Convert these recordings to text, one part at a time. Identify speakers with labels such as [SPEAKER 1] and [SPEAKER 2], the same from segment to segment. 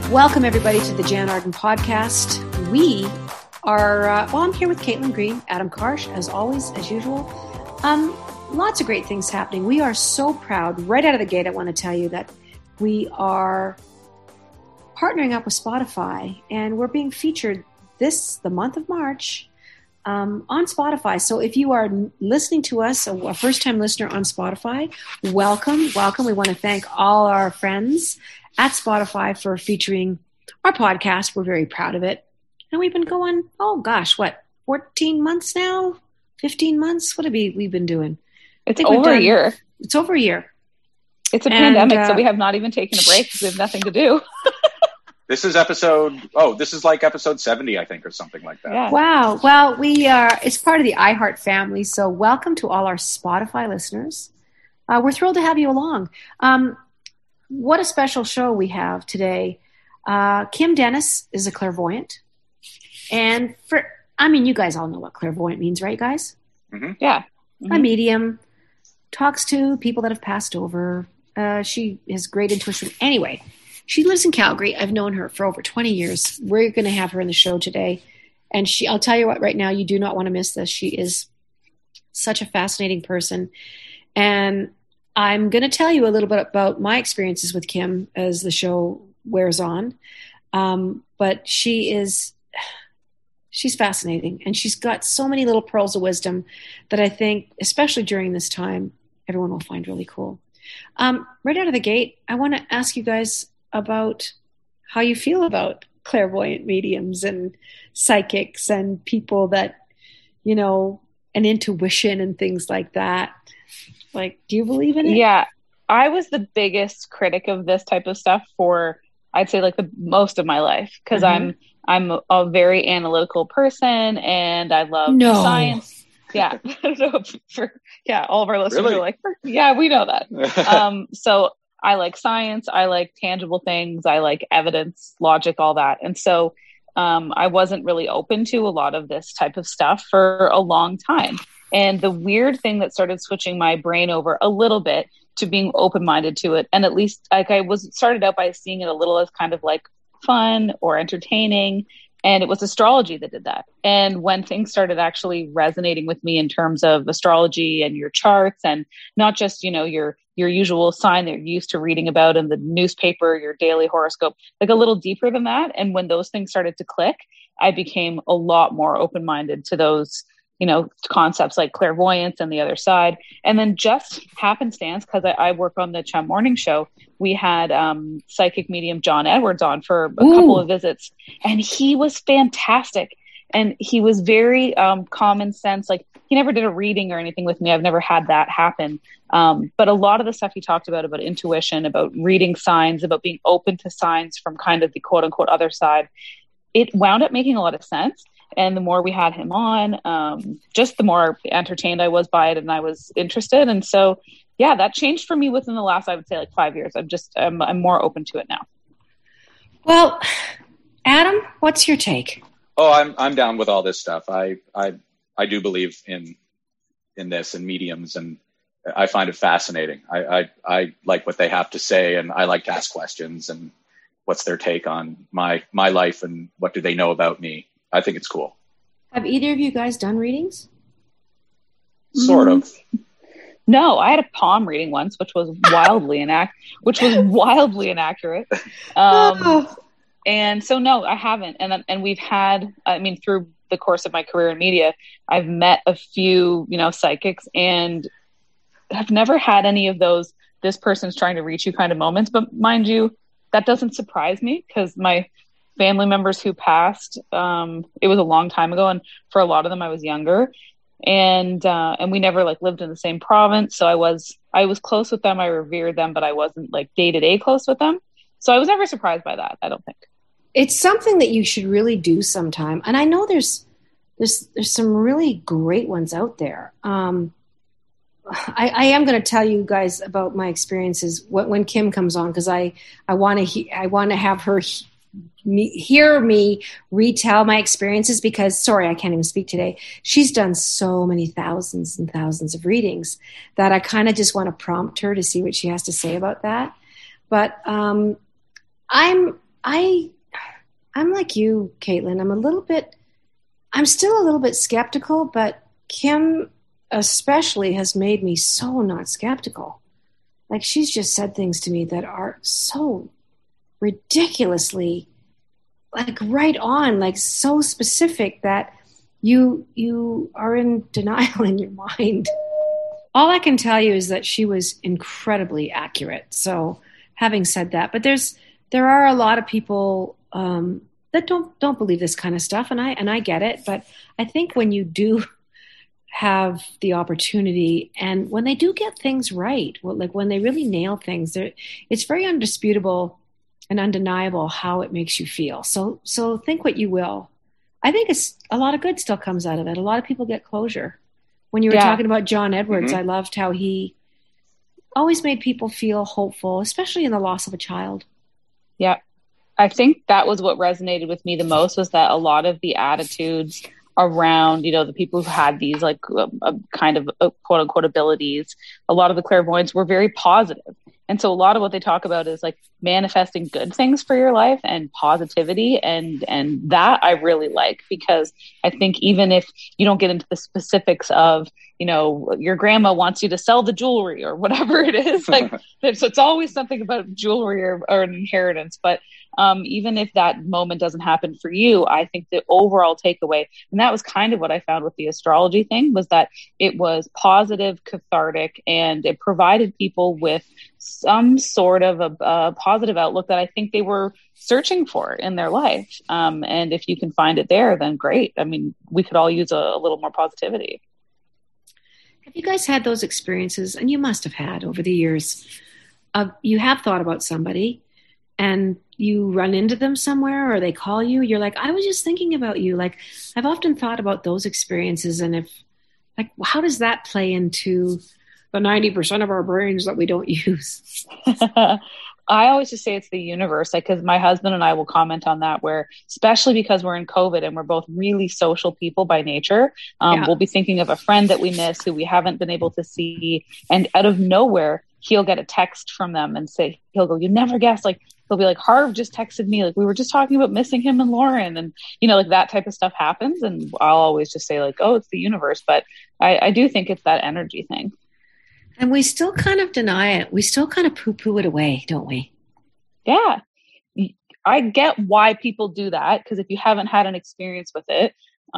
[SPEAKER 1] Welcome, everybody, to the Jan Arden podcast. We are, I'm here with Caitlin Green, Adam Karsh, as always, as usual. Lots of great things happening. We are so proud. Right out of the gate, I want to tell you that we are partnering up with Spotify, and we're being featured the month of March, on Spotify. So if you are listening to us, a first-time listener on Spotify, welcome. We want to thank all our friends at Spotify for featuring our podcast. We're very proud of it. And we've been going, 14 months now? 15 months? What have we been doing?
[SPEAKER 2] It's over a year.
[SPEAKER 1] It's over a year.
[SPEAKER 2] It's a pandemic, so we have not even taken a break because we have nothing to do.
[SPEAKER 3] This is like episode 70, I think, or something like that.
[SPEAKER 1] Yeah. Wow. Well, it's part of the iHeart family. So welcome to all our Spotify listeners. We're thrilled to have you along. What a special show we have today. Kim Dennis is a clairvoyant. And you guys all know what clairvoyant means, right, guys?
[SPEAKER 2] Mm-hmm. Yeah.
[SPEAKER 1] Mm-hmm. A medium, talks to people that have passed over. She has great intuition. Anyway, she lives in Calgary. I've known her for over 20 years. We're going to have her in the show today. And I'll tell you what, right now, you do not want to miss this. She is such a fascinating person. And I'm going to tell you a little bit about my experiences with Kim as the show wears on. But she's fascinating, and she's got so many little pearls of wisdom that I think, especially during this time, everyone will find really cool. Right out of the gate, I want to ask you guys about how you feel about clairvoyant mediums and psychics and people that, and intuition and things like that. Like, do you believe in it?
[SPEAKER 2] Yeah, I was the biggest critic of this type of stuff for, I'd say, like the most of my life, because I'm a very analytical person and I love science. Yeah, all of our listeners are like, yeah, we know that. So I like science, I like tangible things, I like evidence, logic, all that, and so I wasn't really open to a lot of this type of stuff for a long time. And the weird thing that started switching my brain over a little bit to being open-minded to it, and at least like started out by seeing it a little as kind of like fun or entertaining, and it was astrology that did that. And when things started actually resonating with me in terms of astrology and your charts, and not just your usual sign that you're used to reading about in the newspaper, your daily horoscope, like a little deeper than that. And when those things started to click, I became a lot more open-minded to those concepts like clairvoyance and the other side. And then just happenstance, because I work on the Chum Morning Show, we had psychic medium John Edwards on for a couple of visits, and he was fantastic. And he was very common sense. Like, he never did a reading or anything with me. I've never had that happen. But a lot of the stuff he talked about intuition, about reading signs, about being open to signs from kind of the quote unquote other side, it wound up making a lot of sense. And the more we had him on, just the more entertained I was by it, and I was interested. And so, yeah, that changed for me within the last, I would say, like 5 years. I'm more open to it now.
[SPEAKER 1] Well, Adam, what's your take?
[SPEAKER 3] Oh, I'm down with all this stuff. I do believe in this and mediums, and I find it fascinating. I like what they have to say, and I like to ask questions and what's their take on my life and what do they know about me. I think it's cool.
[SPEAKER 1] Have either of you guys done readings?
[SPEAKER 3] Sort of.
[SPEAKER 2] No, I had a palm reading once, which was wildly inaccurate. And so, no, I haven't. And we've had, through the course of my career in media, I've met a few, psychics, and have never had any of those, this person's trying to reach you kind of moments. But mind you, that doesn't surprise me, because my family members who passed, it was a long time ago, and for a lot of them I was younger, and we never like lived in the same province, so I was close with them, I revered them, but I wasn't like day-to-day close with them, so I was never surprised by that. I don't think
[SPEAKER 1] it's something that you should really do sometime, and I know there's some really great ones out there. I am going to tell you guys about my experiences when Kim comes on, because I want to have her hear me retell my experiences, because, sorry, I can't even speak today. She's done so many thousands and thousands of readings that I kind of just want to prompt her to see what she has to say about that. But I'm I'm like you, Caitlin. I'm still a little bit skeptical, but Kim especially has made me so not skeptical. Like, she's just said things to me that are so ridiculously, like, right on, like, so specific that you are in denial in your mind. All I can tell you is that she was incredibly accurate. So, having said that, but there are a lot of people that don't believe this kind of stuff, and I get it. But I think when you do have the opportunity, and when they do get things right, like when they really nail things, it's very undisputable and undeniable how it makes you feel. So think what you will. I think it's a lot of good still comes out of it. A lot of people get closure. When you were talking about John Edwards, I loved how he always made people feel hopeful, especially in the loss of a child.
[SPEAKER 2] Yeah. I think that was what resonated with me the most, was that a lot of the attitudes around, the people who had these like kind of quote unquote abilities, a lot of the clairvoyants were very positive. And so a lot of what they talk about is like manifesting good things for your life and positivity. And that I really like, because I think even if you don't get into the specifics of, your grandma wants you to sell the jewelry or whatever it is, like, so it's always something about jewelry or an inheritance. But even if that moment doesn't happen for you, I think the overall takeaway, and that was kind of what I found with the astrology thing, was that it was positive, cathartic, and it provided people with some sort of a positive outlook that I think they were searching for in their life. And if you can find it there, then great. I mean, we could all use a little more positivity.
[SPEAKER 1] Have you guys had those experiences? And you must have had over the years. You have thought about somebody and you run into them somewhere, or they call you. You're like, I was just thinking about you. Like, I've often thought about those experiences, and how does that play into the 90% of our brains that we don't use?
[SPEAKER 2] I always just say it's the universe, like, because my husband and I will comment on that, where especially because we're in COVID and we're both really social people by nature, we'll be thinking of a friend that we miss who we haven't been able to see, and out of nowhere he'll get a text from them and say, he'll go, you never guess, like, he'll be like, Harv just texted me, like, we were just talking about missing him and Lauren, and like that type of stuff happens. And I'll always just say, like, oh, it's the universe. But I do think it's that energy thing.
[SPEAKER 1] And we still kind of deny it. We still kind of poo-poo it away, don't we?
[SPEAKER 2] Yeah. I get why people do that, because if you haven't had an experience with it,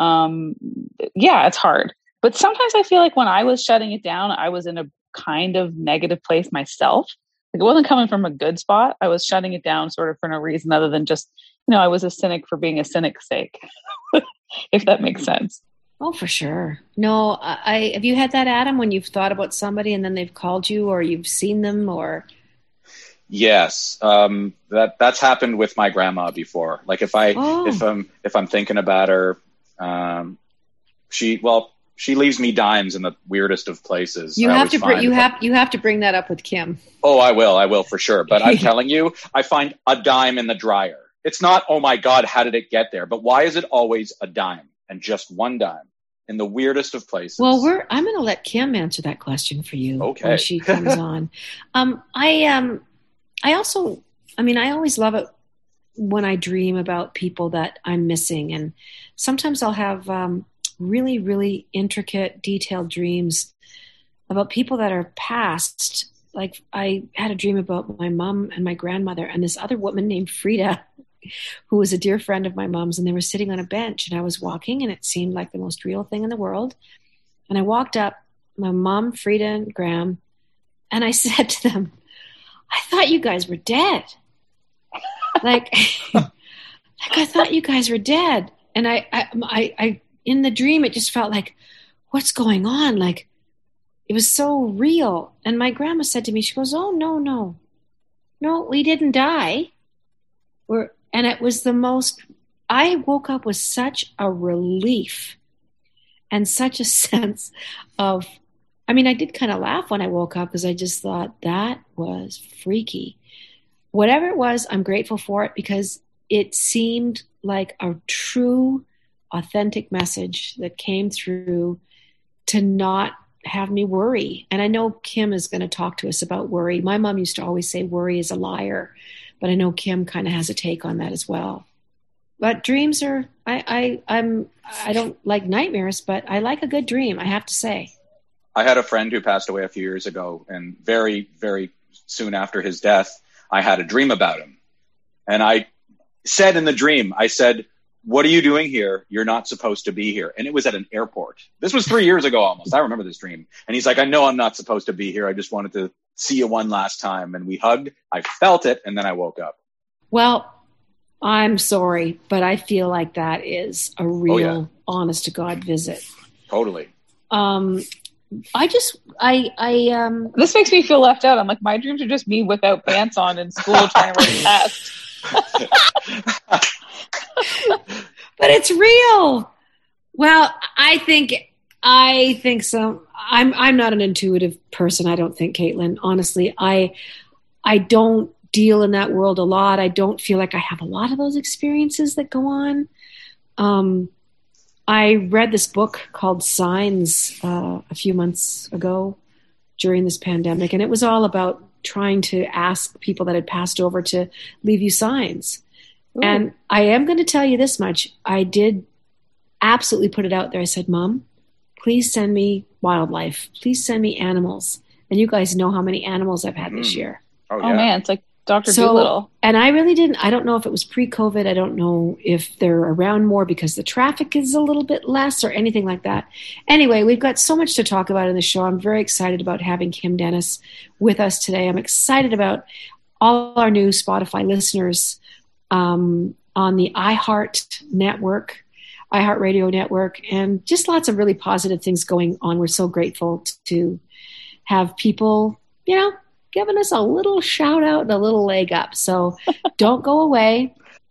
[SPEAKER 2] it's hard. But sometimes I feel like when I was shutting it down, I was in a kind of negative place myself. Like, it wasn't coming from a good spot. I was shutting it down sort of for no reason other than just, I was a cynic for being a cynic's sake, if that makes sense.
[SPEAKER 1] Oh, for sure. No, have you had that, Adam, when you've thought about somebody and then they've called you, or you've seen them, or?
[SPEAKER 3] Yes. That's happened with my grandma before. Like, if I'm thinking about her, she leaves me dimes in the weirdest of places.
[SPEAKER 1] You have to bring that up with Kim.
[SPEAKER 3] Oh, I will for sure. But I'm telling you, I find a dime in the dryer. It's not, oh my God, how did it get there? But why is it always a dime and just one dime in the weirdest of places?
[SPEAKER 1] Well, I'm going to let Kim answer that question for you when she comes on. I always love it when I dream about people that I'm missing. And sometimes I'll have really, really intricate, detailed dreams about people that are past. Like, I had a dream about my mom and my grandmother and this other woman named Frida, who was a dear friend of my mom's, and they were sitting on a bench, and I was walking, and it seemed like the most real thing in the world. And I walked up, my mom, Frida, and Graham, and I said to them, I thought you guys were dead. Like I thought you guys were dead. And I in the dream, it just felt like, what's going on? Like, it was so real. And my grandma said to me, she goes, oh, no, we didn't die. And it was I woke up with such a relief and such a sense of, I did kind of laugh when I woke up, because I just thought that was freaky. Whatever it was, I'm grateful for it, because it seemed like a true, authentic message that came through to not have me worry. And I know Kim is going to talk to us about worry. My mom used to always say worry is a liar. but I know Kim kind of has a take on that as well. But dreams are, I don't like nightmares, but I like a good dream, I have to say.
[SPEAKER 3] I had a friend who passed away a few years ago, and very, very soon after his death, I had a dream about him. And I said in the dream, I said, "What are you doing here? You're not supposed to be here." And it was at an airport. This was 3 years ago almost. I remember this dream. And he's like, "I know I'm not supposed to be here. I just wanted to see you one last time." And we hugged. I felt it. And then I woke up.
[SPEAKER 1] Well, I'm sorry, but I feel like that is a real honest to God visit.
[SPEAKER 3] Totally.
[SPEAKER 2] This makes me feel left out. I'm like, my dreams are just me without pants on in school trying to write a test.
[SPEAKER 1] But it's real. Well, I think so. I'm not an intuitive person. I don't think, Caitlin. Honestly, I don't deal in that world a lot. I don't feel like I have a lot of those experiences that go on. I read this book called Signs a few months ago during this pandemic, and it was all about trying to ask people that had passed over to leave you signs. Ooh. And I am going to tell you this much. I did absolutely put it out there. I said, "Mom, please send me wildlife. Please send me animals." And you guys know how many animals I've had this year.
[SPEAKER 3] Oh, yeah.
[SPEAKER 2] Man, it's like Dr. Dolittle.
[SPEAKER 1] And I really didn't. I don't know if it was pre-COVID. I don't know if they're around more because the traffic is a little bit less or anything like that. Anyway, we've got so much to talk about in the show. I'm very excited about having Kim Dennis with us today. I'm excited about all our new Spotify listeners on the iHeartRadio network, and just lots of really positive things going on. We're so grateful to have people, giving us a little shout out and a little leg up. So don't go away.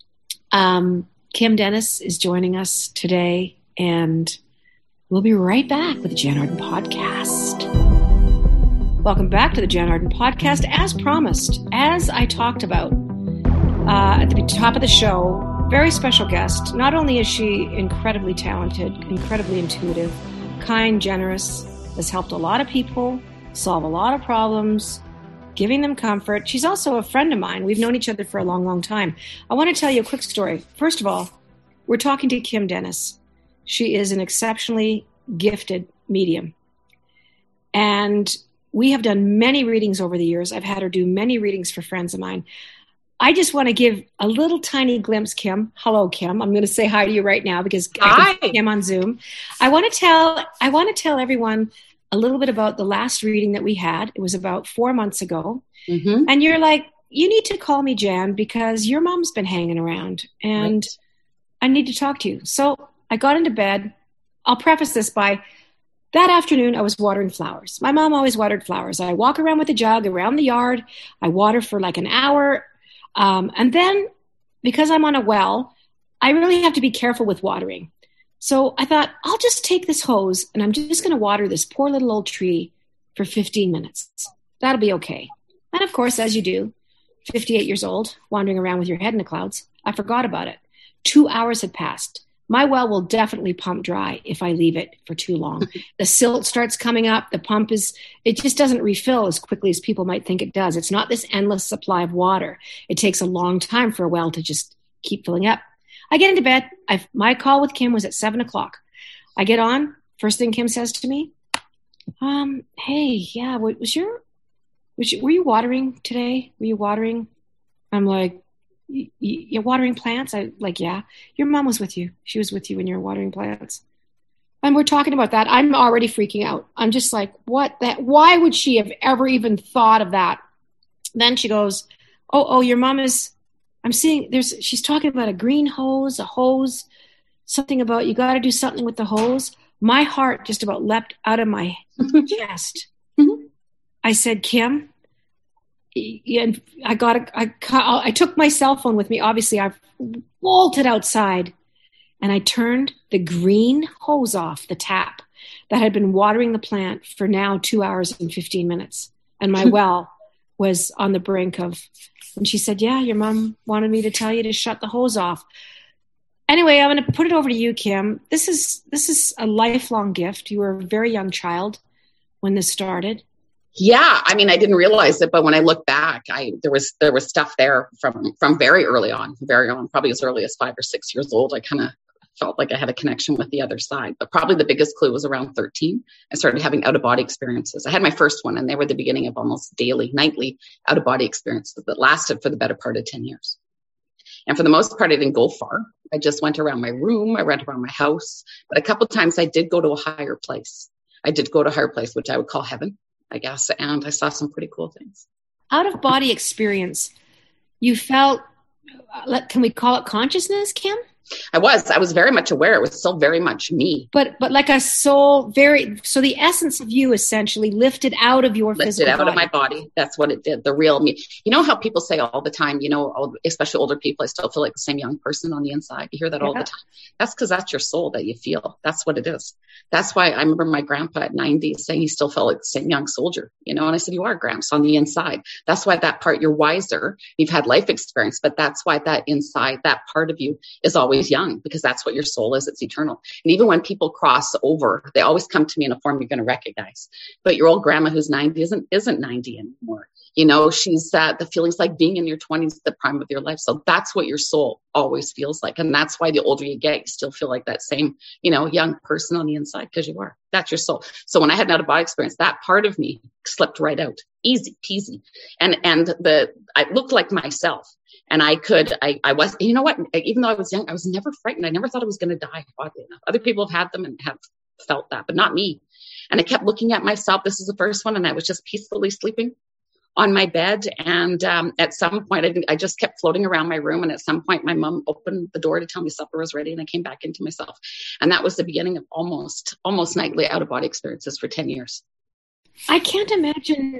[SPEAKER 1] Kim Dennis is joining us today, and we'll be right back with the Jan Arden Podcast. Welcome back to the Jan Arden Podcast. As promised, as I talked about at the top of the show, very special guest. Not only is she incredibly talented, incredibly intuitive, kind, generous, has helped a lot of people solve a lot of problems, giving them comfort. She's also a friend of mine. We've known each other for a long, long time. I want to tell you a quick story. First of all, we're talking to Kim Dennis. She is an exceptionally gifted medium. And we have done many readings over the years. I've had her do many readings for friends of mine. I just want to give a little tiny glimpse, Kim. Hello, Kim. I'm going to say hi to you right now because I can see Kim on Zoom. I want to tell everyone a little bit about the last reading that we had. It was about 4 months ago. Mm-hmm. And you're like, "You need to call me, Jan, because your mom's been hanging around and I need to talk to you." So I got into bed. I'll preface this by, that afternoon I was watering flowers. My mom always watered flowers. I walk around with a jug around the yard. I water for like an hour. And then because I'm on a well, I really have to be careful with watering. So I thought, I'll just take this hose and I'm just going to water this poor little old tree for 15 minutes. That'll be okay. And of course, as you do, 58 years old, wandering around with your head in the clouds, I forgot about it. 2 hours had passed. My well will definitely pump dry if I leave it for too long. The silt starts coming up. The pump it just doesn't refill as quickly as people might think it does. It's not this endless supply of water. It takes a long time for a well to just keep filling up. I get into bed. My call with Kim was at 7:00. I get on. First thing Kim says to me, "Hey, yeah, were you watering today? Were you watering?" I'm like, "You're watering plants?" Yeah. "Your mom was with you. She was with you when you were watering plants." And we're talking about that. I'm already freaking out. I'm just like, what? Why would she have ever even thought of that? Then she goes, oh, your mom is, I'm seeing she's talking about a green hose, something about you got to do something with the hose. My heart just about leapt out of my chest. Mm-hmm. I said, "Kim," and I took my cell phone with me. Obviously, I bolted outside and I turned the green hose off the tap that had been watering the plant for now 2 hours and 15 minutes. And my well was on the brink of, and she said, "Yeah, your mom wanted me to tell you to shut the hose off." Anyway, I'm going to put it over to you, Kim. This is a lifelong gift. You were a very young child when this started.
[SPEAKER 4] Yeah, I mean, I didn't realize it, but when I look back, there was stuff there from very early on, probably as early as 5 or 6 years old. I kind of felt like I had a connection with the other side, but probably the biggest clue was around 13. I started having out of body experiences. I had my first one, and they were the beginning of almost daily, nightly out of body experiences that lasted for the better part of 10 years. And for the most part, I didn't go far. I just went around my room. I went around my house, but a couple of times I did go to a higher place. Which I would call heaven, I guess. And I saw some pretty cool things.
[SPEAKER 1] Out of body experience, you felt, can we call it consciousness, Kim?
[SPEAKER 4] I was very much aware. It was still very much me.
[SPEAKER 1] But like a soul, so the essence of you essentially lifted out of your physical body.
[SPEAKER 4] Lifted out of my body. That's what it did. The real me. You know how people say all the time, especially older people, I still feel like the same young person on the inside. You hear that all the time. That's because that's your soul that you feel. That's what it is. That's why I remember my grandpa at 90 saying he still felt like the same young soldier, and I said, you are, Gramps, on the inside. That's why that part, you're wiser. You've had life experience, but that's why that inside, that part of you is always young, because that's what your soul is. It's eternal. And even when people cross over, they always come to me in a form you're going to recognize. But your old grandma who's 90 isn't 90 anymore. She's the feelings like being in your 20s, the prime of your life. So that's what your soul always feels like. And that's why the older you get, you still feel like that same, young person on the inside, because you are. That's your soul. So when I had an out of body experience, that part of me slipped right out. Easy peasy. And I looked like myself. And I was, you know what? Even though I was young, I was never frightened. I never thought I was going to die, oddly enough. Other people have had them and have felt that, but not me. And I kept looking at myself. This is the first one. And I was just peacefully sleeping on my bed. And at some point, I just kept floating around my room. And at some point, my mom opened the door to tell me supper was ready. And I came back into myself. And that was the beginning of almost nightly out-of-body experiences for 10 years.
[SPEAKER 1] I can't imagine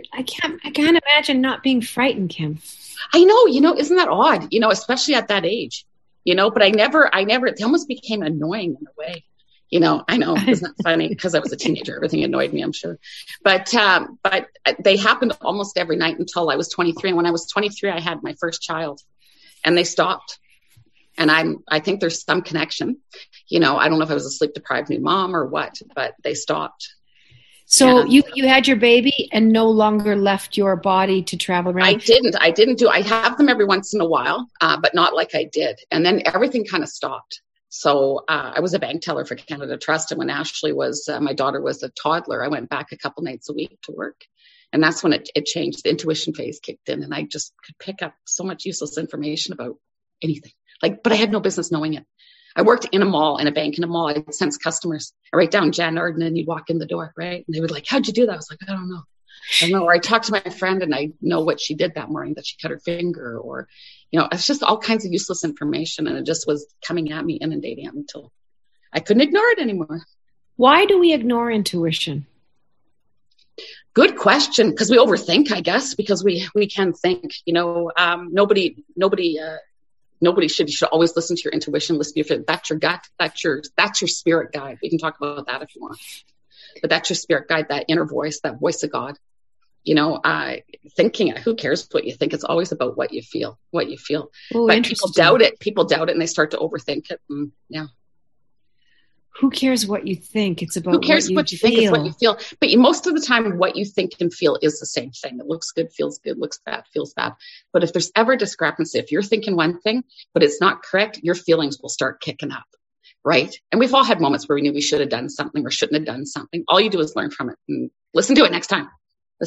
[SPEAKER 1] not being frightened, Kim.
[SPEAKER 4] I know, isn't that odd? Especially at that age, but I never, it almost became annoying in a way. I know, isn't that funny? Because I was a teenager, everything annoyed me, I'm sure. But they happened almost every night until I was 23. And when I was 23, I had my first child, and they stopped. And I think there's some connection, I don't know if I was a sleep deprived new mom or what, but they stopped.
[SPEAKER 1] So you had your baby and no longer left your body to travel around?
[SPEAKER 4] I have them every once in a while, but not like I did. And then everything kind of stopped. So I was a bank teller for Canada Trust. And when Ashley my daughter was a toddler, I went back a couple nights a week to work. And that's when it changed. The intuition phase kicked in, and I just could pick up so much useless information about anything. But I had no business knowing it. I worked in a mall, in a bank in a mall. I'd sense customers. I write down Jan Arden, and you'd walk in the door, right? And they would like, how'd you do that? I was like, I don't know. Or I talked to my friend, and I know what she did that morning, that she cut her finger, or, it's just all kinds of useless information. And it just was coming at me, inundating me until I couldn't ignore it anymore.
[SPEAKER 1] Why do we ignore intuition?
[SPEAKER 4] Good question. Because we overthink, I guess, because we can think, nobody should. You should always listen to your intuition. Listen to that's your gut. That's your spirit guide. We can talk about that if you want. But that's your spirit guide, that inner voice, that voice of God. Thinking, who cares what you think? It's always about what you feel.
[SPEAKER 1] Oh,
[SPEAKER 4] but people doubt it. And they start to overthink it. Yeah.
[SPEAKER 1] Who cares what you think? It's about
[SPEAKER 4] who cares
[SPEAKER 1] what you
[SPEAKER 4] think.
[SPEAKER 1] Feel.
[SPEAKER 4] It's what you feel. But most of the time, what you think and feel is the same thing. It looks good, feels good, looks bad, feels bad. But if there's ever discrepancy, if you're thinking one thing, but it's not correct, your feelings will start kicking up, right? And we've all had moments where we knew we should have done something or shouldn't have done something. All you do is learn from it and listen to it next time.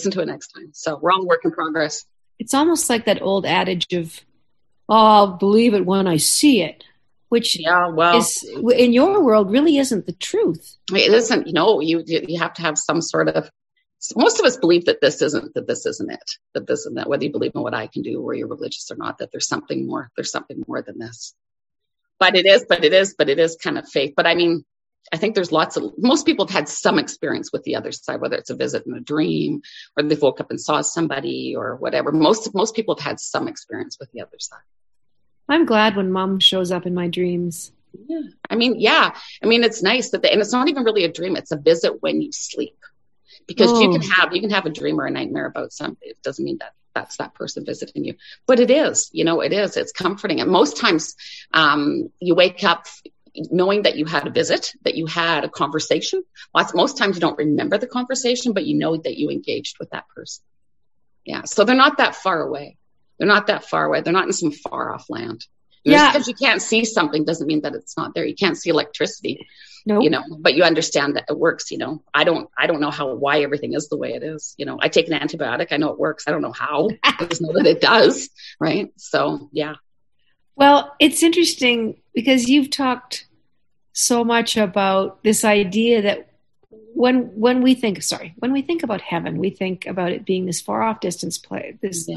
[SPEAKER 4] So we're all work in progress.
[SPEAKER 1] It's almost like that old adage of, I'll believe it when I see it. Which is, in your world, really isn't the truth.
[SPEAKER 4] It isn't. You have to have some sort of. Most of us believe that this isn't it. Whether you believe in what I can do, or you're religious or not, that there's something more. There's something more than this. But it is kind of faith. But I mean, I think there's most people have had some experience with the other side, whether it's a visit in a dream, or they woke up and saw somebody, or whatever. Most people have had some experience with the other side.
[SPEAKER 1] I'm glad when Mom shows up in my dreams.
[SPEAKER 4] Yeah. I mean, it's nice and it's not even really a dream. It's a visit when you sleep, because you can have a dream or a nightmare about something. It doesn't mean that that's that person visiting you, but it is, it's comforting. And most times, you wake up, knowing that you had a visit, that you had a conversation. Most times you don't remember the conversation, but you know that you engaged with that person. Yeah. So they're not that far away. They're not in some far off land. Just because you can't see something doesn't mean that it's not there. You can't see electricity, but you understand that it works. I don't know why everything is the way it is. I take an antibiotic. I know it works. I don't know how. I just know that it does. Right. So, yeah.
[SPEAKER 1] Well, it's interesting because you've talked so much about this idea that when we think about heaven, we think about it being this far off distant place.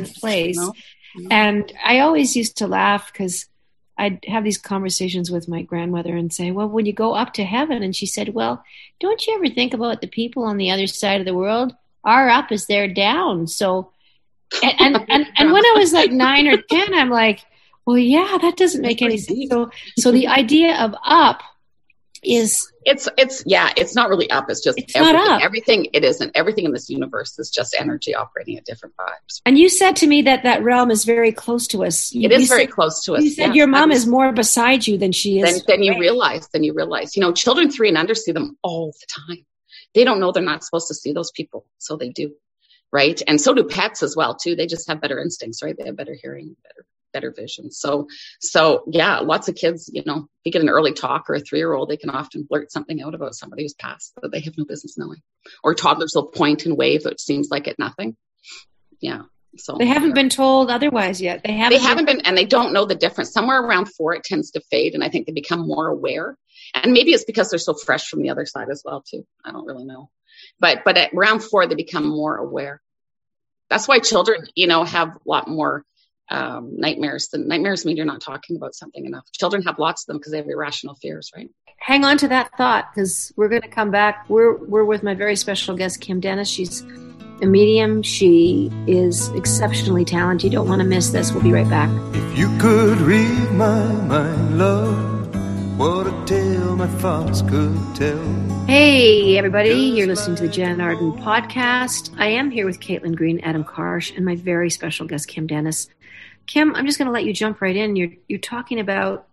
[SPEAKER 1] And I always used to laugh because I'd have these conversations with my grandmother and say, well, when you go up to heaven, and she said, well, don't you ever think about the people on the other side of the world? Our up is their down. So, and when I was like 9 or 10, I'm like, well, yeah, that doesn't make any sense. So the idea of up is
[SPEAKER 4] it's not really up. It's just everything. Not up. Everything it isn't. Everything in this universe is just energy operating at different vibes.
[SPEAKER 1] And you said to me that realm is very close to us.
[SPEAKER 4] It is very close to us.
[SPEAKER 1] You said your mom is more beside you than she is.
[SPEAKER 4] Then you realize. Children 3 and under see them all the time. They don't know they're not supposed to see those people, so they do, right? And so do pets as well too. They just have better instincts, right? They have better hearing, better vision. So yeah, lots of kids, if you get an early talk or a 3-year-old, they can often blurt something out about somebody who's passed that they have no business knowing. Or toddlers will point and wave, which seems like it nothing. Yeah. So
[SPEAKER 1] they haven't been told otherwise yet. They haven't been,
[SPEAKER 4] and they don't know the difference. Somewhere around 4, it tends to fade, and I think they become more aware. And maybe it's because they're so fresh from the other side as well too. I don't really know, but at around 4, they become more aware. That's why children, have a lot more nightmares. Nightmares mean you're not talking about something enough. Children have lots of them because they have irrational fears, right?
[SPEAKER 1] Hang on to that thought, because we're going to come back. We're with my very special guest, Kim Dennis. She's a medium. She is exceptionally talented. You don't want to miss this. We'll be right back.
[SPEAKER 5] If you could read my mind, love, what a tale my thoughts could tell.
[SPEAKER 1] Hey, everybody. You're listening to the Jan Arden podcast. I am here with Caitlin Green, Adam Karsh, and my very special guest, Kim Dennis. Kim, I'm just going to let you jump right in. You've been talking about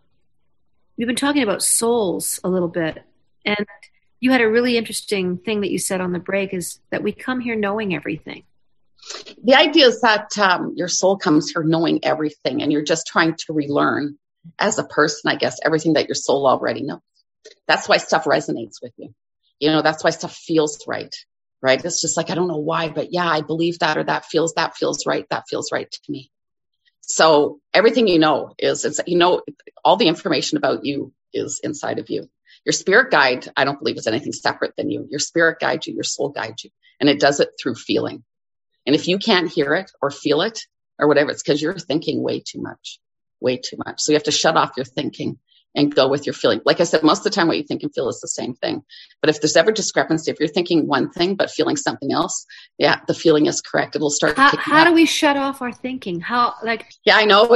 [SPEAKER 1] souls a little bit, and you had a really interesting thing that you said on the break is that we come here knowing everything.
[SPEAKER 4] The idea is that your soul comes here knowing everything, and you're just trying to relearn as a person, I guess, everything that your soul already knows. That's why stuff resonates with you. That's why stuff feels right? It's just like, I don't know why, but yeah, I believe that, or that feels right. That feels right to me. So everything is all the information about you is inside of you. Your spirit guide, I don't believe is anything separate than you. Your spirit guides you, your soul guides you, and it does it through feeling. And if you can't hear it or feel it or whatever, it's because you're thinking way too much. So you have to shut off your thinking and go with your feeling. Like I said, most of the time what you think and feel is the same thing. But if there's ever discrepancy, if you're thinking one thing but feeling something else, yeah, the feeling is correct. It'll start.
[SPEAKER 1] How do we shut off our thinking?
[SPEAKER 4] Yeah, I know.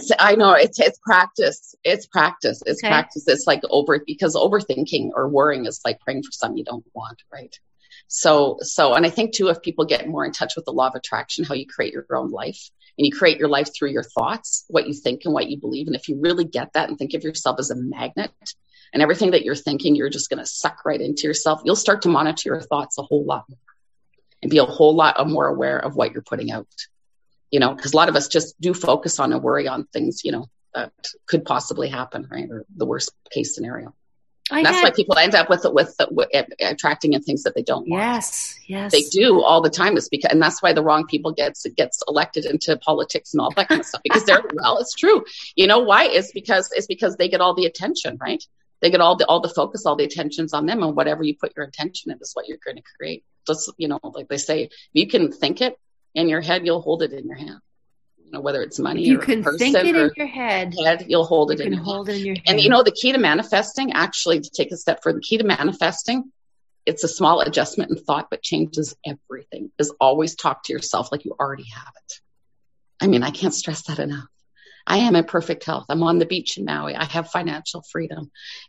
[SPEAKER 4] It's practice. It's practice. It's okay. Practice. It's like because overthinking or worrying is like praying for something you don't want, right? So, and I think too, if people get more in touch with the law of attraction, how you create your own life, and you create your life through your thoughts, what you think and what you believe. And if you really get that and think of yourself as a magnet, and everything that you're thinking, you're just going to suck right into yourself, you'll start to monitor your thoughts a whole lot more and be a whole lot more aware of what you're putting out, because a lot of us just do focus on and worry on things, that could possibly happen, right? Or the worst case scenario. That's why people end up with attracting in things that they don't want.
[SPEAKER 1] Yes.
[SPEAKER 4] They do all the time. And that's why the wrong people gets elected into politics and all that kind of stuff, because it's true. You know why? It's because they get all the attention, right? They get all the focus, all the attention's on them, and whatever you put your attention in is what you're going to create. Just, like they say, if you can think it in your head, you'll hold it in your hand. Whether it's money
[SPEAKER 1] you
[SPEAKER 4] or
[SPEAKER 1] can
[SPEAKER 4] a person
[SPEAKER 1] think it in your head,
[SPEAKER 4] you'll hold it in your head. And the key to manifesting, actually, to take a step further, the key to manifesting, it's a small adjustment in thought, but changes everything, is always talk to yourself like you already have it. I mean, I can't stress that enough. I am in perfect health. I'm on the beach in Maui. I have financial freedom.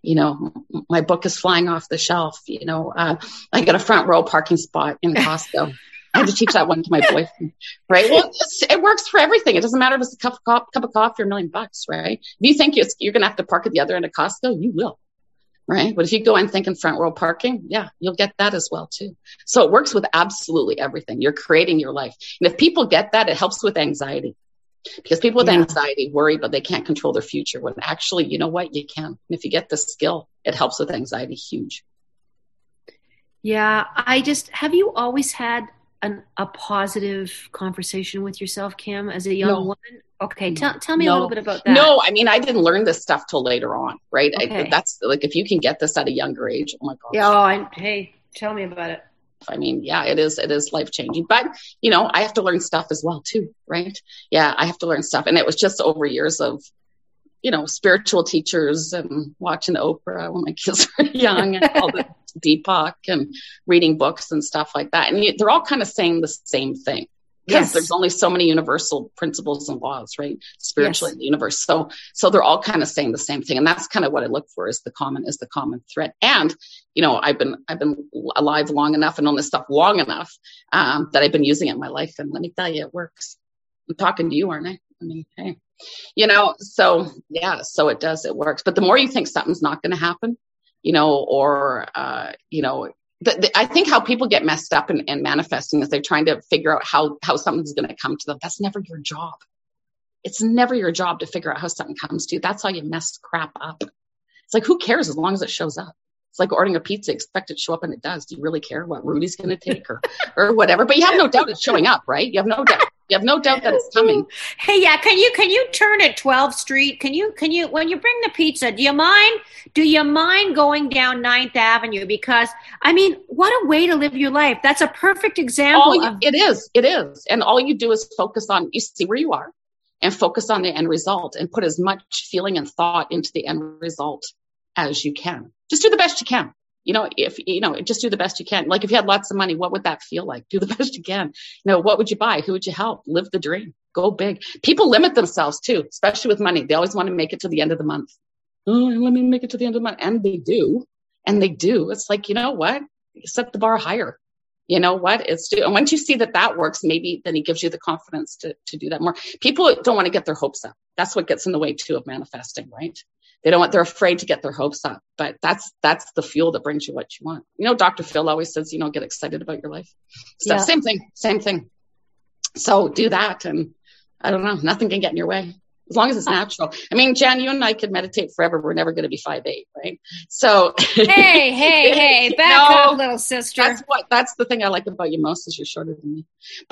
[SPEAKER 4] My book is flying off the shelf. I got a front row parking spot in Costco. I had to teach that one to my boyfriend, right? Well, it works for everything. It doesn't matter if it's a cup of coffee or $1 million, right? If you think you're going to have to park at the other end of Costco, you will, right? But if you go and think in front row parking, yeah, you'll get that as well too. So it works with absolutely everything. You're creating your life. And if people get that, it helps with anxiety. Because people with anxiety worry, but they can't control their future. When actually, you know what? You can. And if you get the skill, it helps with anxiety huge.
[SPEAKER 1] Yeah. Have you always had a positive conversation with yourself, Kim, as a young woman? Okay. Tell me a little bit about that.
[SPEAKER 4] No, I mean, I didn't learn this stuff till later on, right? Okay. That's like, if you can get this at a younger age, oh my gosh.
[SPEAKER 1] Yeah. Hey, tell me about it.
[SPEAKER 4] I mean, yeah, it is life-changing, but I have to learn stuff as well too, right? Yeah, I have to learn stuff. And it was just over years of, spiritual teachers and watching Oprah when my kids were young and all the Deepak and reading books and stuff like that. And they're all kind of saying the same thing. Because there's only so many universal principles and laws, right? Spiritually in the universe. So they're all kind of saying the same thing. And that's kind of what I look for is the common thread. And, I've been alive long enough and on this stuff long enough, that I've been using it in my life. And let me tell you, it works. I'm talking to you, aren't I? I mean, hey, so it does, it works. But the more you think something's not going to happen, I think how people get messed up and manifesting is they're trying to figure out how something's going to come to them. That's never your job. It's never your job to figure out how something comes to you. That's how you mess crap up. It's like, who cares as long as it shows up? It's like ordering a pizza, expect it to show up and it does. Do you really care what Rudy's going to take or whatever? But you have no doubt it's showing up, right? You have no doubt. You have no doubt that it's coming.
[SPEAKER 1] Hey, yeah. Can you turn at 12th Street? Can you, when you bring the pizza, do you mind going down 9th Avenue? Because I mean, what a way to live your life. That's a perfect example.
[SPEAKER 4] It is. And all you do is focus on, you see where you are and focus on the end result and put as much feeling and thought into the end result as you can. Just do the best you can. Just do the best you can. Like if you had lots of money, what would that feel like? Do the best you can. What would you buy? Who would you help? Live the dream. Go big. People limit themselves too, especially with money. They always want to make it to the end of the month. Oh, let me make it to the end of the month. And they do. It's like, you know what? Set the bar higher. You know what? And once you see that works, maybe then he gives you the confidence to do that more. People don't want to get their hopes up. That's what gets in the way too of manifesting, right? They're afraid to get their hopes up, but that's the fuel that brings you what you want. Dr. Phil always says, get excited about your life. So same thing. So do that. And I don't know, nothing can get in your way as long as it's natural. I mean, Jan, you and I could meditate forever. We're never going to be 5'8", right? So
[SPEAKER 1] hey, back up, little sister.
[SPEAKER 4] That's the thing I like about you most is you're shorter than me.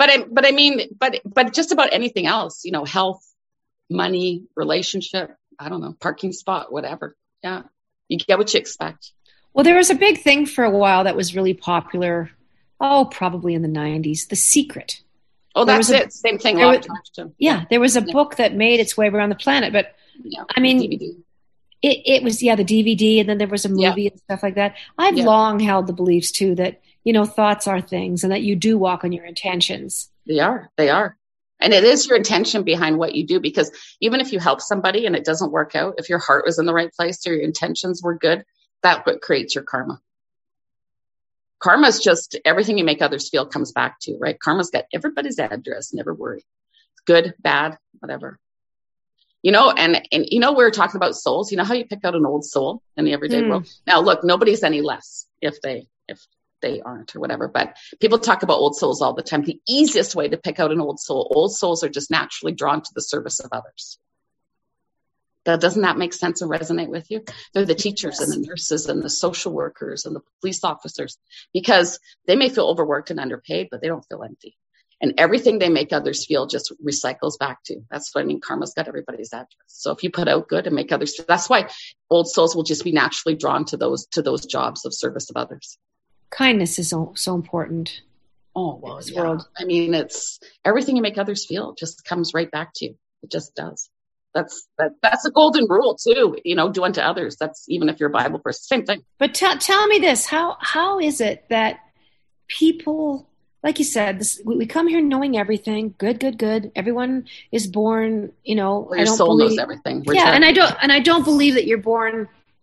[SPEAKER 4] But just about anything else, health, money, relationship, I don't know, parking spot, whatever. Yeah. You get what you expect.
[SPEAKER 1] Well, there was a big thing for a while that was really popular. Probably in the 90s, The Secret.
[SPEAKER 4] Oh, that's it. Same thing.
[SPEAKER 1] There was a book that made its way around the planet, but I mean, DVD. It was, the DVD, and then there was a movie and stuff like that. I've long held the beliefs too that, thoughts are things and that you do walk on your intentions.
[SPEAKER 4] They are. And it is your intention behind what you do, because even if you help somebody and it doesn't work out, if your heart was in the right place or your intentions were good, that's what creates your karma. Karma is just everything you make others feel comes back to, right? Karma's got everybody's address. Never worry. Good, bad, whatever. And we're talking about souls. You know how you pick out an old soul in the everyday world? Now, look, nobody's any less if they aren't or whatever, but people talk about old souls all the time. The easiest way to pick out an old souls are just naturally drawn to the service of others. Doesn't that make sense and resonate with you? They're the teachers and the nurses and the social workers and the police officers, because they may feel overworked and underpaid, but they don't feel empty. And everything they make others feel just recycles back to. That's what I mean. Karma's got everybody's address. So if you put out good and make others, that's why old souls will just be naturally drawn to those jobs of service of others.
[SPEAKER 1] Kindness is so important.
[SPEAKER 4] Oh, well, in this world. I mean, it's everything you make others feel just comes right back to you. It just does. That's a golden rule too. Do unto others. That's even if you're a Bible person, same thing.
[SPEAKER 1] But tell me this: how is it that people, like you said, we come here knowing everything? Good. Everyone is born.
[SPEAKER 4] Your soul knows everything.
[SPEAKER 1] And I don't believe that you're born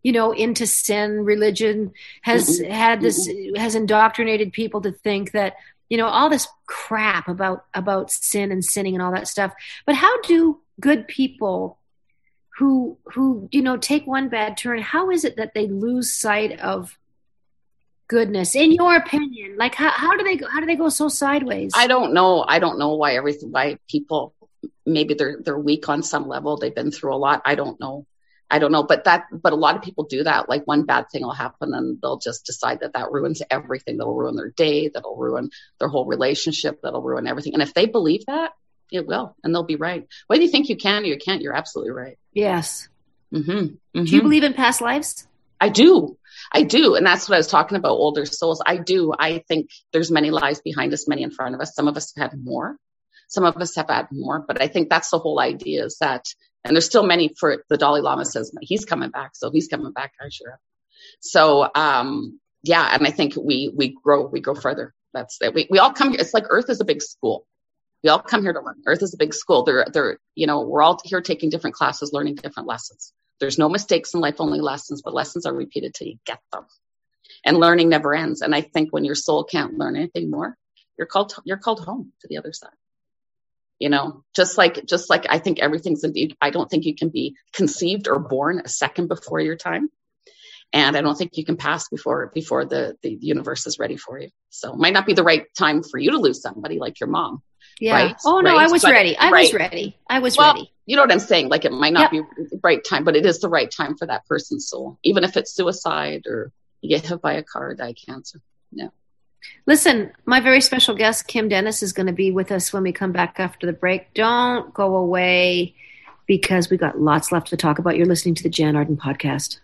[SPEAKER 1] into sin. Religion has has indoctrinated people to think that, all this crap about sin and sinning and all that stuff. But how do good people who take one bad turn, how is it that they lose sight of goodness, in your opinion? Like, how do they go so sideways?
[SPEAKER 4] I don't know why people, maybe they're weak on some level. They've been through a lot. I don't know. But a lot of people do that. Like, one bad thing will happen and they'll just decide that ruins everything. That'll ruin their day. That'll ruin their whole relationship. That'll ruin everything. And if they believe that, it will, and they'll be right. Whether you think you can or you can't, you're absolutely right.
[SPEAKER 1] Yes.
[SPEAKER 4] Mm-hmm. Mm-hmm.
[SPEAKER 1] Do you believe in past lives?
[SPEAKER 4] I do. And that's what I was talking about, older souls. I do. I think there's many lives behind us, many in front of us. Some of us have had more. Some of us have had more. But I think that's the whole idea, is that, and there's still many. For the Dalai Lama says he's coming back. So he's coming back, I sure am. So, yeah. And I think we grow further. That's it. We all come here. It's like Earth is a big school. We all come here to learn. Earth is a big school. We're all here taking different classes, learning different lessons. There's no mistakes in life, only lessons, but lessons are repeated till you get them. And learning never ends. And I think when your soul can't learn anything more, you're called home to the other side. Just like I think everything's indeed, I don't think you can be conceived or born a second before your time. And I don't think you can pass before the universe is ready for you. So it might not be the right time for you to lose somebody like your mom.
[SPEAKER 1] Yeah.
[SPEAKER 4] Right?
[SPEAKER 1] Oh, no,
[SPEAKER 4] right?
[SPEAKER 1] I was ready. I was ready.
[SPEAKER 4] You know what I'm saying? Like, it might not be the right time, but it is the right time for that person's soul, even if it's suicide or you get hit by a car or die cancer. Yeah.
[SPEAKER 1] Listen, my very special guest, Kim Dennis, is going to be with us when we come back after the break. Don't go away, because we got lots left to talk about. You're listening to the Jan Arden Podcast.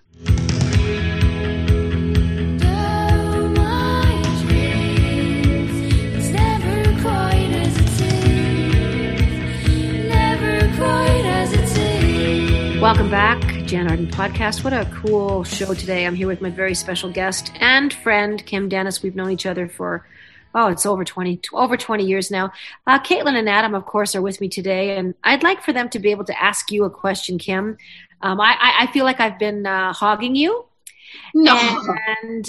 [SPEAKER 1] Welcome back, Jan Arden Podcast. What a cool show today. I'm here with my very special guest and friend, Kim Dennis. We've known each other for, it's over 20 years now. Caitlin and Adam, of course, are with me today, and I'd like for them to be able to ask you a question, Kim. I feel like I've been hogging you.
[SPEAKER 4] No.
[SPEAKER 1] And,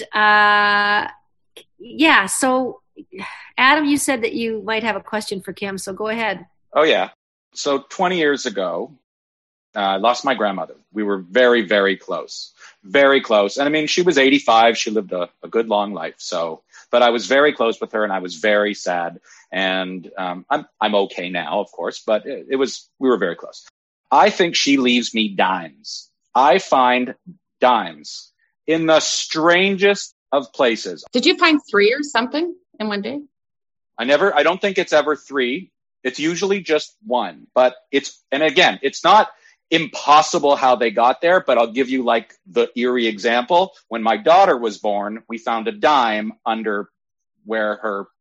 [SPEAKER 1] so Adam, you said that you might have a question for Kim, so go ahead.
[SPEAKER 3] Oh, yeah. So 20 years ago, I lost my grandmother. We were very, very close. Very close. And I mean, she was 85. She lived a good long life. So, but I was very close with her, and I was very sad. And I'm okay now, of course, but we were very close. I think she leaves me dimes. I find dimes in the strangest of places.
[SPEAKER 4] Did you find 3 or something in one day?
[SPEAKER 3] I don't think it's ever 3. It's usually just 1, but it's not impossible how they got there, but I'll give you like the eerie example. When my daughter was born, we found a dime under where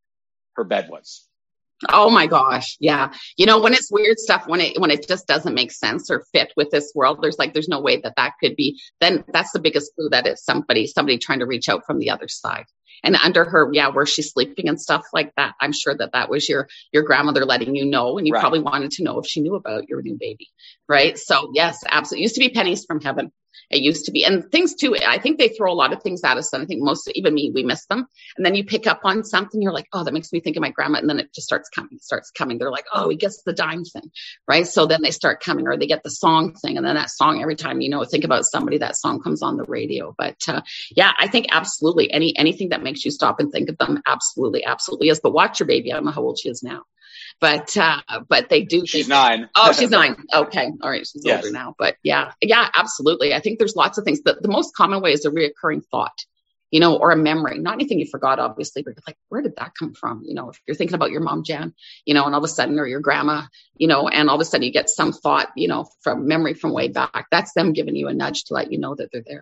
[SPEAKER 3] her bed was.
[SPEAKER 4] Oh my gosh. Yeah. When it's weird stuff, when it just doesn't make sense or fit with this world, there's no way that could be, then that's the biggest clue that it's somebody trying to reach out from the other side. And under her, where she's sleeping and stuff like that, I'm sure that was your grandmother letting you know, and you probably wanted to know if she knew about your new baby, right? So yes, absolutely. It used to be pennies from heaven. It used to be, and things too. I think they throw a lot of things at us, and I think even me, we miss them. And then you pick up on something, you're like, oh, that makes me think of my grandma, and then it just starts coming. They're like, oh, he gets the dime thing, right? So then they start coming, or they get the song thing, and then that song, every time think about somebody, that song comes on the radio. But I think absolutely anything that makes you stop and think of them, absolutely is. But watch your baby. I don't know how old she is now. But they do.
[SPEAKER 3] She's 9.
[SPEAKER 4] Oh, she's 9. Okay. All right. She's older now. But yeah, absolutely. I think there's lots of things. The most common way is a reoccurring thought, or a memory, not anything you forgot, obviously, but you're like, where did that come from? If you're thinking about your mom, Jan, and all of a sudden, or your grandma, and all of a sudden you get some thought, from memory from way back. That's them giving you a nudge to let you know that they're there.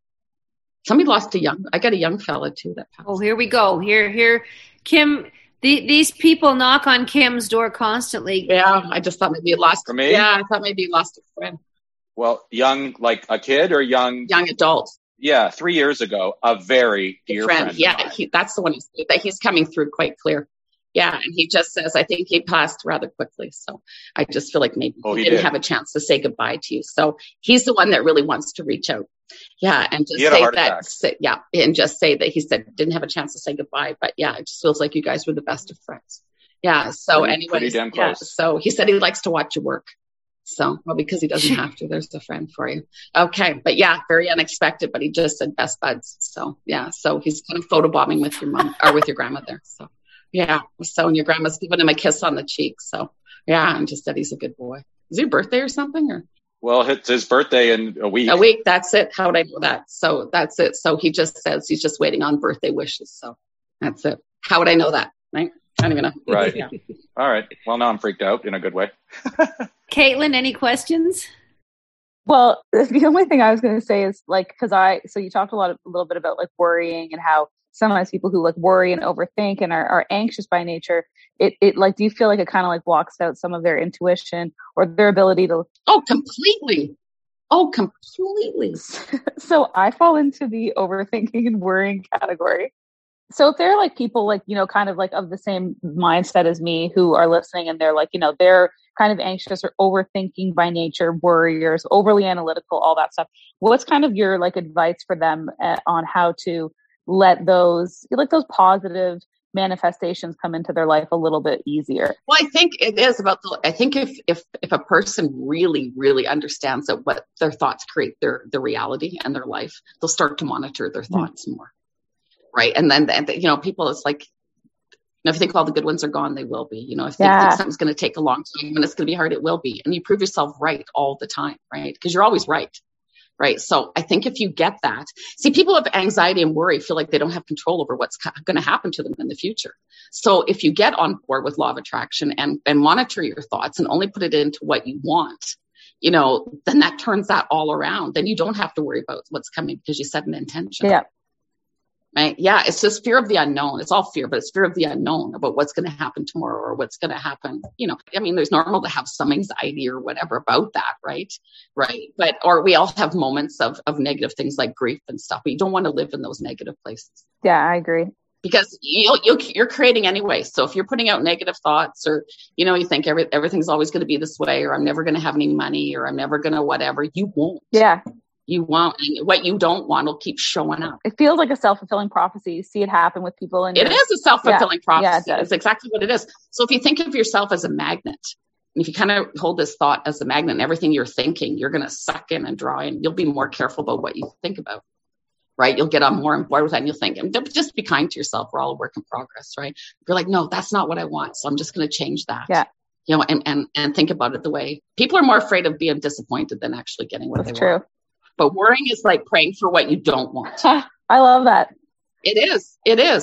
[SPEAKER 4] Somebody lost I got a young fella too that passed.
[SPEAKER 1] Oh, here we go. Here, Kim. These people knock on Kim's door constantly.
[SPEAKER 4] Yeah, I just thought maybe you lost.
[SPEAKER 3] For me?
[SPEAKER 4] Yeah, I thought maybe you lost a friend.
[SPEAKER 3] Well, young, like a kid or young?
[SPEAKER 4] Young adult.
[SPEAKER 3] Yeah, 3 years ago, a very dear friend.
[SPEAKER 4] Yeah, that's the one he's coming through quite clear. Yeah, and he just says, I think he passed rather quickly. So I just feel like maybe he didn't have a chance to say goodbye to you. So he's the one that really wants to reach out Yeah, and just say that he said didn't have a chance to say goodbye, but yeah, it just feels like you guys were the best of friends. Yeah. So anyway, yeah. So he said he likes to watch you work. So, well, because he doesn't have to, there's a friend for you. Okay. But yeah, very unexpected, but he just said best buds. So yeah. So he's kind of photobombing with your mom or with your grandmother. So yeah. So, and your grandma's giving him a kiss on the cheek. So yeah. And just said he's a good boy. Is it your birthday or something or?
[SPEAKER 3] Well, it's his birthday in a week.
[SPEAKER 4] A week. That's it. How would I know that? So that's it. So he just says he's just waiting on birthday wishes. So that's it. How would I know that? Right. I don't even know.
[SPEAKER 3] Right. Yeah. All right. Well, now I'm freaked out in a good way.
[SPEAKER 1] Caitlin, any questions?
[SPEAKER 2] Well, the only thing I was going to say is like, so you talked a little bit about like worrying and how sometimes people who like worry and overthink and are anxious by nature, it like, do you feel like it kind of like blocks out some of their intuition or their ability to?
[SPEAKER 4] Oh, completely.
[SPEAKER 2] So I fall into the overthinking and worrying category. So if they're like people like, kind of like of the same mindset as me who are listening and they're like, they're kind of anxious or overthinking by nature, worriers, overly analytical, all that stuff. What's kind of your like advice for them on how to let those positive manifestations come into their life a little bit easier?
[SPEAKER 4] Well, I think it is about I think if a person really, really understands that what their thoughts create their reality and their life, they'll start to monitor their thoughts more. Right. And then, people, it's like, if you think all the good ones are gone, they will be. If you think something's going to take a long time and it's going to be hard, it will be. And you prove yourself right all the time. Right. Because you're always right. Right. So I think if you get that, see, people with anxiety and worry feel like they don't have control over what's going to happen to them in the future. So if you get on board with law of attraction and monitor your thoughts and only put it into what you want, then that turns that all around. Then you don't have to worry about what's coming because you set an intention.
[SPEAKER 2] Yeah.
[SPEAKER 4] Right. Yeah. It's just fear of the unknown. It's all fear, but it's fear of the unknown about what's going to happen tomorrow or what's going to happen. There's normal to have some anxiety or whatever about that. Right. Right. Or we all have moments of negative things like grief and stuff, but you don't want to live in those negative places.
[SPEAKER 2] Yeah, I agree.
[SPEAKER 4] Because you're creating anyway. So if you're putting out negative thoughts or, you think everything's always going to be this way, or I'm never going to have any money, or I'm never going to whatever, you won't.
[SPEAKER 2] Yeah.
[SPEAKER 4] You won't, and what you don't want will keep showing up.
[SPEAKER 2] It feels like a self-fulfilling prophecy. You see it happen with people. And
[SPEAKER 4] it is a self-fulfilling prophecy.
[SPEAKER 2] Yeah,
[SPEAKER 4] it's exactly what it is. So if you think of yourself as a magnet, and if you kind of hold this thought as a magnet, and everything you're thinking, you're going to suck in and draw in. You'll be more careful about what you think about, right? You'll get on more on board with that, and you'll think, and just be kind to yourself. We're all a work in progress, right? You're like, no, that's not what I want. So I'm just going to change that.
[SPEAKER 2] Yeah.
[SPEAKER 4] And think about it the way people are more afraid of being disappointed than actually getting what they want.
[SPEAKER 2] True.
[SPEAKER 4] But worrying is like praying for what you don't want.
[SPEAKER 2] I love that.
[SPEAKER 4] It is.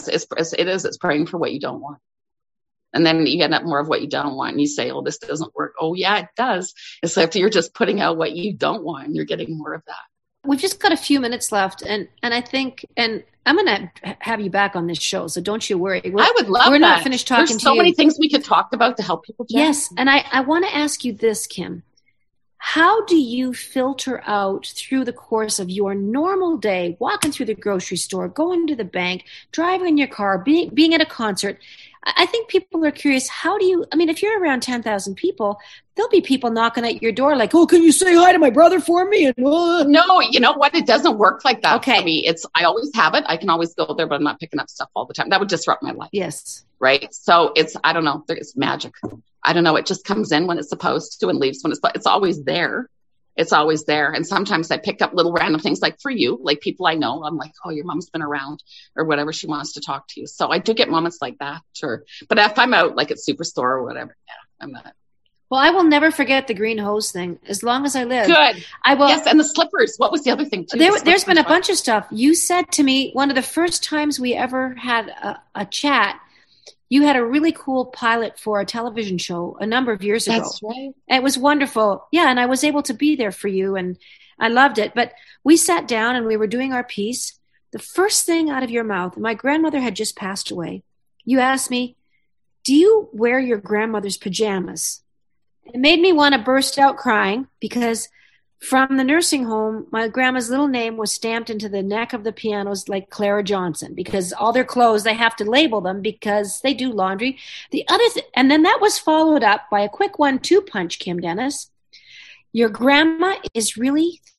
[SPEAKER 4] It's praying for what you don't want. And then you get up more of what you don't want. And you say, oh, this doesn't work. Oh, yeah, it does. It's like you're just putting out what you don't want. And you're getting more of that.
[SPEAKER 1] We've just got a few minutes left. And I think, and I'm going to have you back on this show. So don't you worry.
[SPEAKER 4] I would love that.
[SPEAKER 1] We're not finished talking to you.
[SPEAKER 4] There's so many things we could talk about to help people.
[SPEAKER 1] Yes. And I want to ask you this, Kim. How do you filter out through the course of your normal day, walking through the grocery store, going to the bank, driving in your car, being at a concert? I think people are curious, if you're around 10,000 people, there'll be people knocking at your door like, oh, can you say hi to my brother for me? And,
[SPEAKER 4] No, you know what? It doesn't work like that.
[SPEAKER 1] Okay.
[SPEAKER 4] For me. I always have it. I can always go there, but I'm not picking up stuff all the time. That would disrupt my life.
[SPEAKER 1] Yes.
[SPEAKER 4] Right. So I don't know. It's magic. I don't know. It just comes in when it's supposed to and leaves when it's always there. It's always there. And sometimes I pick up little random things like for you, like people I know, I'm like, oh, your mom's been around or whatever. She wants to talk to you. So I do get moments like that. Sure. But if I'm out like at Superstore or whatever, yeah, I'm not.
[SPEAKER 1] Well, I will never forget the green hose thing as long as I live.
[SPEAKER 4] Good.
[SPEAKER 1] I will.
[SPEAKER 4] Yes. And the slippers. What was the other thing too?
[SPEAKER 1] There's been a bunch of stuff. You said to me, one of the first times we ever had a chat, you had a really cool pilot for a television show a number of years ago.
[SPEAKER 4] That's right.
[SPEAKER 1] And it was wonderful. Yeah. And I was able to be there for you and I loved it. But we sat down and we were doing our piece. The first thing out of your mouth, my grandmother had just passed away. You asked me, do you wear your grandmother's pajamas? It made me want to burst out crying because from the nursing home, my grandma's little name was stamped into the neck of the pianos like Clara Johnson, because all their clothes, they have to label them because they do laundry. And then that was followed up by a quick 1-2 punch, Kim Dennis. Your grandma is really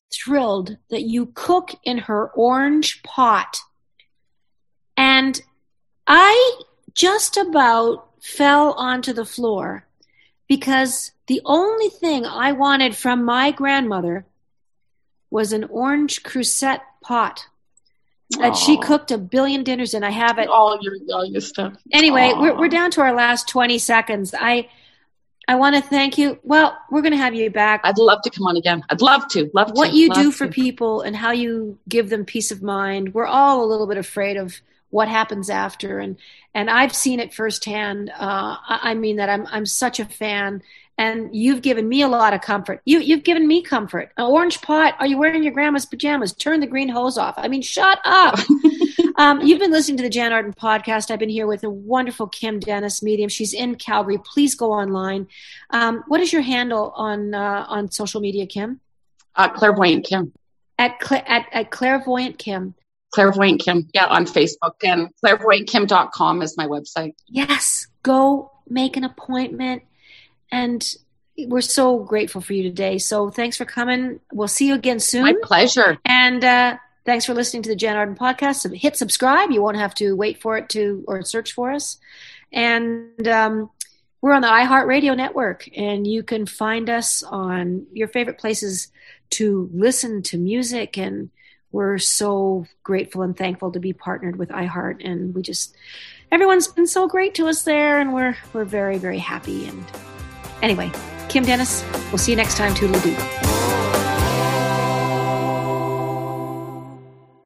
[SPEAKER 1] thrilled that you cook in her orange pot. And I just about fell onto the floor because the only thing I wanted from my grandmother was an orange crusette pot that she cooked a billion dinners in. I have it.
[SPEAKER 4] All your stuff.
[SPEAKER 1] Anyway, we're down to our last 20 seconds. I want to thank you. Well, we're going to have you back.
[SPEAKER 4] I'd love to come on again. I'd love to.
[SPEAKER 1] What you do for people and how you give them peace of mind. We're all a little bit afraid of what happens after. And I've seen it firsthand. I mean that I'm such a fan. And you've given me a lot of comfort. You've given me comfort. An orange pot. Are you wearing your grandma's pajamas? Turn the green hose off. I mean, shut up. You've been listening to the Jan Arden podcast. I've been here with a wonderful Kim Dennis, medium. She's in Calgary. Please go online. What is your handle on social media, Kim?
[SPEAKER 4] Clairvoyant Kim.
[SPEAKER 1] At Clairvoyant Kim.
[SPEAKER 4] Clairvoyant Kim. Yeah, on Facebook. And clairvoyantkim.com is my website.
[SPEAKER 1] Yes. Go make an appointment. And we're so grateful for you today. So thanks for coming. We'll see you again soon.
[SPEAKER 4] My pleasure.
[SPEAKER 1] And thanks for listening to the Jan Arden podcast. So hit subscribe. You won't have to wait for it or search for us. And we're on the iHeartRadio network. And you can find us on your favorite places to listen to music. And we're so grateful and thankful to be partnered with iHeart. And everyone's been so great to us there. And we're very, very happy. And anyway, Kim Dennis, we'll see you next time. Toodaloo.